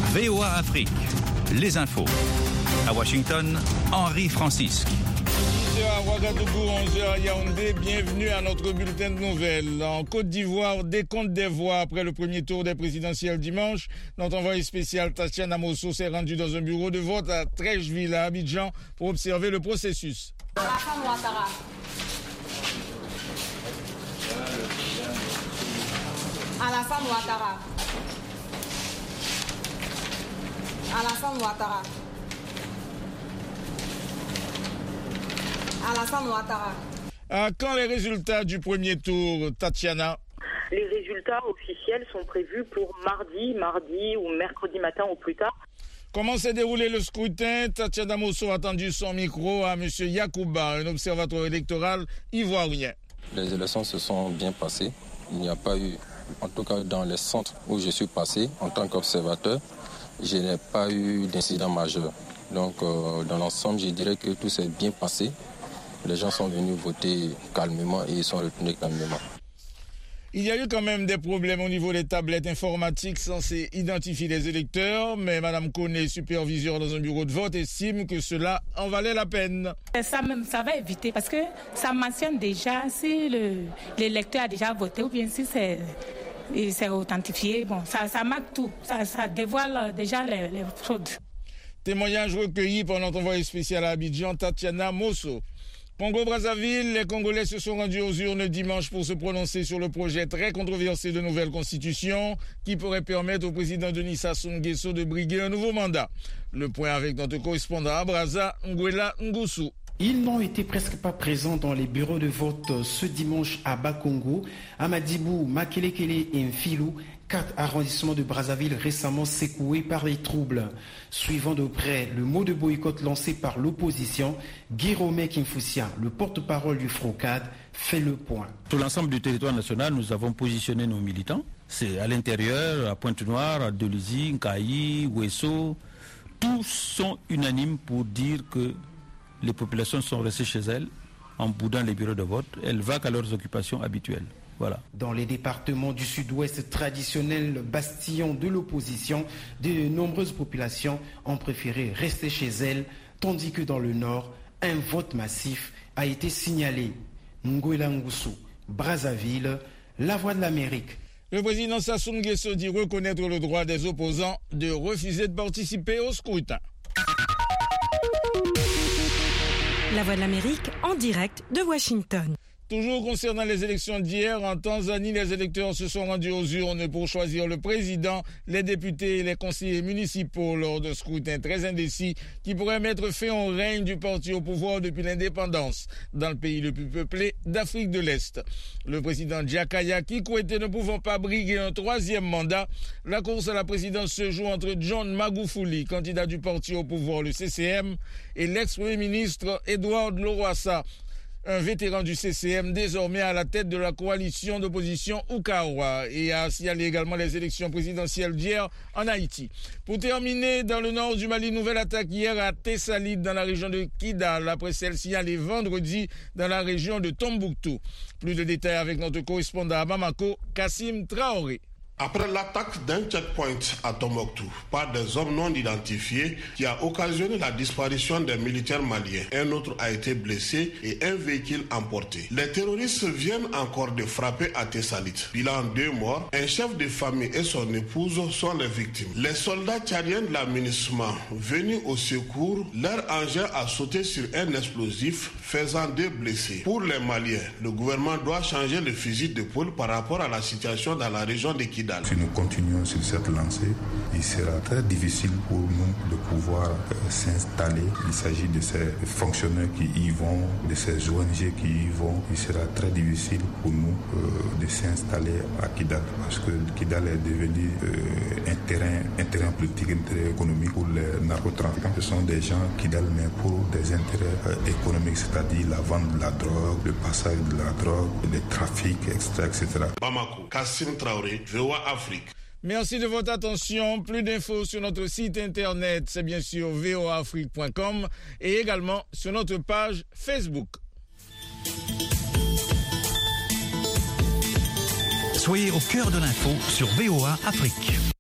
VOA Afrique, les infos. À Washington, Henri Francisque. 10h à Ouagadougou, 11h à Yaoundé, bienvenue à notre bulletin de nouvelles. En Côte d'Ivoire, décompte des voix après le premier tour des présidentielles dimanche. Notre envoyé spécial Tatiana Mosso s'est rendu dans un bureau de vote à Trècheville, à Abidjan, pour observer le processus. Alassane Ouattara. Alassane Ouattara. Alassane Ouattara. Alassane Ouattara. Quand les résultats du premier tour, Tatiana? Les résultats officiels sont prévus pour mardi ou mercredi matin au plus tard. Comment s'est déroulé le scrutin? Tatiana Mosso a tendu son micro à M. Yacouba, un observateur électoral ivoirien. Les élections se sont bien passées. Il n'y a pas eu, en tout cas dans les centres où je suis passé en tant qu'observateur, je n'ai pas eu d'incident majeur. Donc dans l'ensemble, je dirais que tout s'est bien passé. Les gens sont venus voter calmement et ils sont retournés calmement. Il y a eu quand même des problèmes au niveau des tablettes informatiques censées identifier les électeurs, mais Mme Koné, superviseur dans un bureau de vote, estime que cela en valait la peine. Ça va éviter parce que ça mentionne déjà si l'électeur a déjà voté ou bien si c'est authentifié. Bon, ça marque tout, ça dévoile déjà les fraudes. Témoignage recueilli par notre envoyé spécial à Abidjan, Tatiana Mosso. Congo-Brazzaville, les Congolais se sont rendus aux urnes dimanche pour se prononcer sur le projet très controversé de nouvelle constitution qui pourrait permettre au président Denis Sassou Nguesso de briguer un nouveau mandat. Le point avec notre correspondant à Brazza, Nguela Ngusu. Ils n'ont été presque pas présents dans les bureaux de vote ce dimanche à Bakongo, Amadibou, Makelekele et Mfilou, 4 arrondissements de Brazzaville récemment secoués par les troubles. Suivant de près le mot de boycott lancé par l'opposition, Guiromé Kimfoussia, le porte-parole du FROCAD, fait le point. Sur l'ensemble du territoire national, nous avons positionné nos militants. C'est à l'intérieur, à Pointe-Noire, à Delizy, Nkayi, Ouesso. Tous sont unanimes pour dire que les populations sont restées chez elles en boudant les bureaux de vote. Elles vaquent à leurs occupations habituelles. Voilà. Dans les départements du sud-ouest traditionnel, bastion de l'opposition, de nombreuses populations ont préféré rester chez elles, tandis que dans le nord, un vote massif a été signalé. Nguela Ngusu, Brazzaville, La Voix de l'Amérique. Le président Sassou Nguesso dit reconnaître le droit des opposants de refuser de participer au scrutin. La Voix de l'Amérique en direct de Washington. Toujours concernant les élections d'hier, en Tanzanie, les électeurs se sont rendus aux urnes pour choisir le président, les députés et les conseillers municipaux lors d'un scrutin très indécis qui pourrait mettre fin au règne du parti au pouvoir depuis l'indépendance dans le pays le plus peuplé d'Afrique de l'Est. Le président Jakaya Kikwete ne pouvant pas briguer un troisième mandat, la course à la présidence se joue entre John Magufuli, candidat du parti au pouvoir, le CCM, et l'ex-premier ministre Edward Lowassa, un vétéran du CCM désormais à la tête de la coalition d'opposition Ukawa, et a signalé également les élections présidentielles d'hier en Haïti. Pour terminer, dans le nord du Mali, nouvelle attaque hier à Tessalite dans la région de Kidal, après celle signalée vendredi dans la région de Tombouctou. Plus de détails avec notre correspondant à Bamako, Kassim Traoré. Après l'attaque d'un checkpoint à Tombouctou par des hommes non identifiés qui a occasionné la disparition des militaires maliens, un autre a été blessé et un véhicule emporté. Les terroristes viennent encore de frapper à Tessalite. Bilan 2 morts, un chef de famille et son épouse sont les victimes. Les soldats tchadiens de l'aménagement venus au secours, leur engin a sauté sur un explosif faisant 2 blessés. Pour les Maliens, le gouvernement doit changer le fusil d'épaule par rapport à la situation dans la région de Kidal. Si nous continuons sur cette lancée, il sera très difficile pour nous de pouvoir s'installer. Il s'agit de ces fonctionnaires qui y vont, de ces ONG qui y vont. Il sera très difficile pour nous de s'installer à Kidal parce que Kidal est devenu un terrain politique, un terrain économique pour les narcotrafiquants. Ce sont des gens Kidal, mais pour des intérêts économiques, c'est-à-dire la vente de la drogue, le passage de la drogue, le trafic, etc. Bamako, Kassim Traoré, VOA Afrique. Merci de votre attention. Plus d'infos sur notre site internet, c'est bien sûr voaafrique.com et également sur notre page Facebook. Soyez au cœur de l'info sur VOA Afrique.